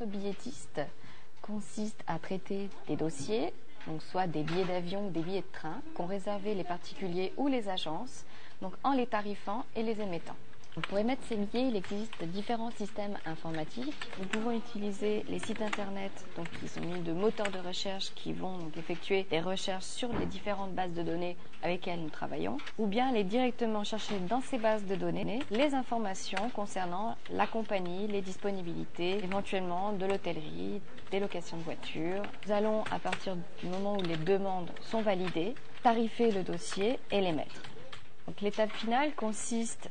être billetiste consiste à traiter des dossiers, donc soit des billets d'avion ou des billets de train, qu'ont réservés les particuliers ou les agences, donc en les tarifant et les émettant. Pour émettre ces billets, il existe différents systèmes informatiques. Nous pouvons utiliser les sites internet qui sont munis de moteurs de recherche qui vont donc effectuer des recherches sur les différentes bases de données avec lesquelles nous travaillons, ou bien aller directement chercher dans ces bases de données les informations concernant la compagnie, les disponibilités, éventuellement de l'hôtellerie, des locations de voitures. Nous allons, à partir du moment où les demandes sont validées, tarifer le dossier et l'émettre. L'étape finale consiste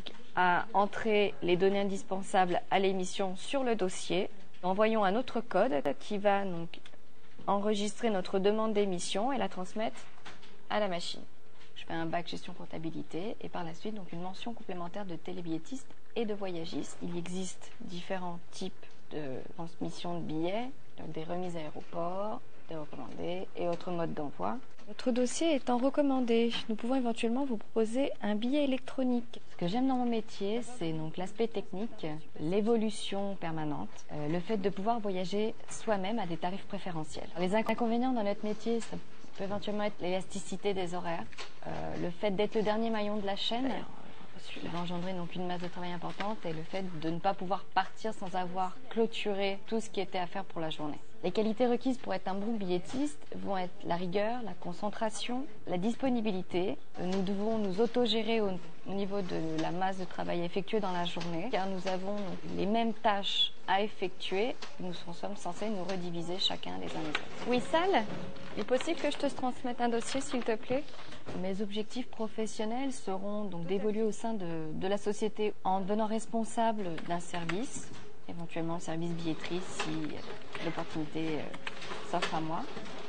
à entrer les données indispensables à l'émission sur le dossier. Nous envoyons un autre code qui va enregistrer notre demande d'émission et la transmettre à la machine. Je fais un bac gestion comptabilité et par la suite une mention complémentaire de télébillettistes et de voyagistes. Il existe différents types de transmission de billets, des remises à aéroport, des recommandés et autres modes d'envoi. Votre dossier étant recommandé, nous pouvons éventuellement vous proposer un billet électronique. Ce que j'aime dans mon métier, c'est l'aspect technique, l'évolution permanente, le fait de pouvoir voyager soi-même à des tarifs préférentiels. Les inconvénients dans notre métier, ça peut éventuellement être l'élasticité des horaires, le fait d'être le dernier maillon de la chaîne, qui va engendrer une masse de travail importante et le fait de ne pas pouvoir partir sans avoir clôturé tout ce qui était à faire pour la journée. Les qualités requises pour être un bon billetiste vont être la rigueur, la concentration, la disponibilité. Nous devons nous autogérer au niveau de la masse de travail effectuée dans la journée, car nous avons les mêmes tâches à effectuer. Nous sommes censés nous rediviser chacun les uns les autres. Oui, Sal, il est possible que je te transmette un dossier, s'il te plaît? Mes objectifs professionnels seront d'évoluer au sein de la société en devenant responsable d'un service, éventuellement service billetterie si l'opportunité s'offre à moi.